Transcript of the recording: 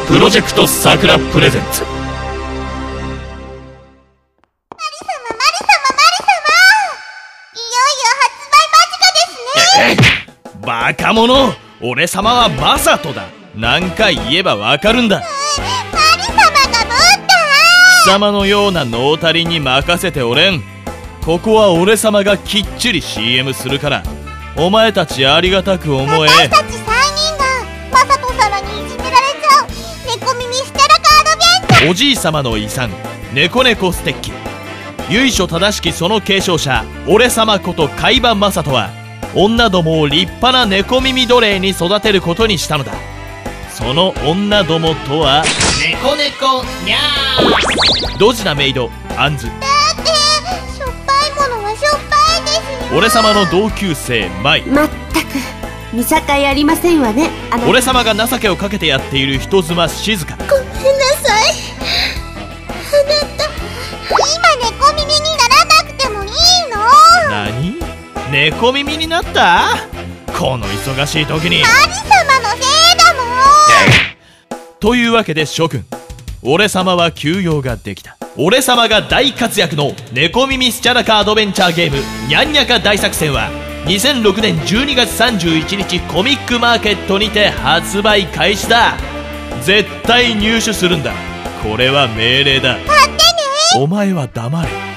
プロジェクトさくらプレゼンツ。バカ者、俺様はマサトだ。何回言えばわかるんだ。 マリ様がブッダ。 貴様のようなノータリに任せておれん。ここは俺様がきっちり CM するから、お前たちありがたく思え。 私たち3人がマサト様にいじめられちゃう猫耳ステラカードベンチャー。 おじい様の遺産、猫猫ステッキ。由緒正しきその継承者、俺様こと海馬マサトは、女どもを立派な猫耳奴隷に育てることにしたのだ。その女どもとは、 猫猫にゃー。 ドジなメイドアンズ。 だってしょっぱいものはしょっぱいですよ。 俺様の同級生マイ。 まったく見境ありませんわね。 俺様が情けをかけてやっている人妻静香。 ごめんなさい。あなた今猫耳にならなくてもいいの？ 何？猫耳になった？この忙しい時に。 マリ様のせいだもん。 というわけで諸君、俺様は休養ができた。俺様が大活躍の猫耳スチャラカアドベンチャーゲームニャンニャカ大作戦は2006年12月31日コミックマーケットにて発売開始だ。絶対入手するんだ。これは命令だ。 待ってね。 お前は黙れ。